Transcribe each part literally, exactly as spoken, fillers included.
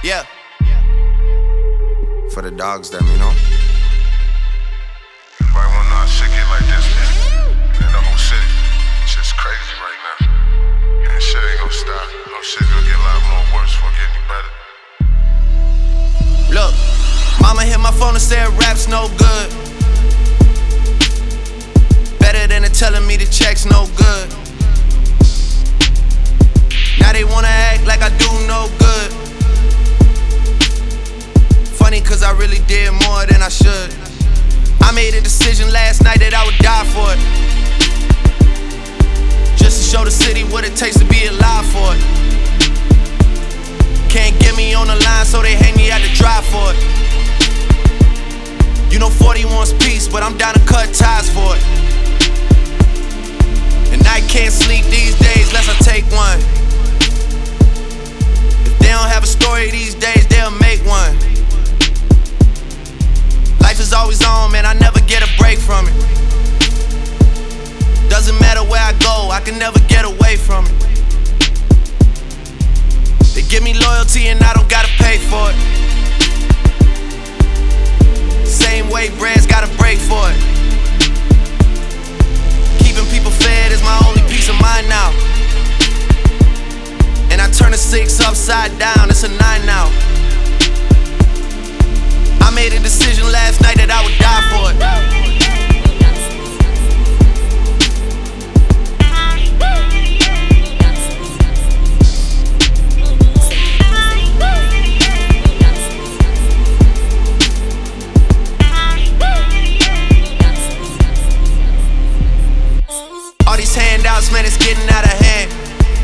Yeah. For the dogs, them, you know. Everybody wanna know how shit get like this, man. And the whole city, shit's crazy right now. And shit ain't gonna stop. No shit gonna get a lot more worse before it get any better. Look, mama hit my phone and said rap's no good. Better than her telling me the check's no good. Now they wanna act like I do no good. Funny cause I really did more than I should. I made a decision last night that I would die for it. Just to show the city what it takes to be alive for it. Can't get me on the line so they hang me out to dry for it. You know forty wants peace, but I'm down to cut ties for it. And I can't sleep these days unless I take one. If they don't have a story these days, they'll make one. Life is always on, man, I never get a break from it. Doesn't matter where I go, I can never get away from it. They give me loyalty and I don't gotta pay for it. Same way bread's gotta break for it. Keeping people fed is my only peace of mind now. And I turn a six upside down, it's a nine now. I made a decision last night that I would die for it. All these handouts, man, it's getting out of hand.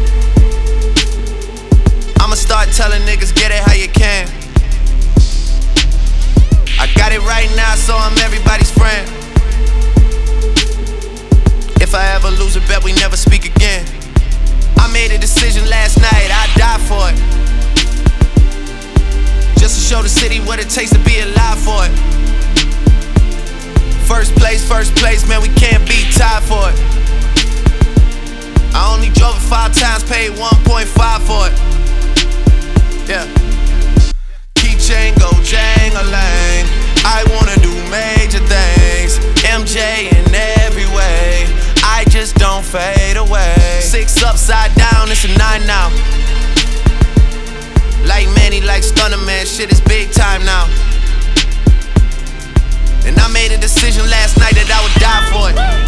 I'ma start telling niggas, get it how you can. I got it right now, so I'm everybody's friend. If I ever lose a bet, we never speak again. I made a decision last night, I'd die for it. Just to show the city what it takes to be alive for it. First place, first place, man, we can't be tied for it. I only drove it five times, paid one point five for it. Yeah. Keychain go jang-a-lang. I wanna do major things. M J in every way. I just don't fade away. Six upside down, it's a nine now. Like Manny, like Stunner, man, shit is big time now. And I made a decision last night that I would die for it.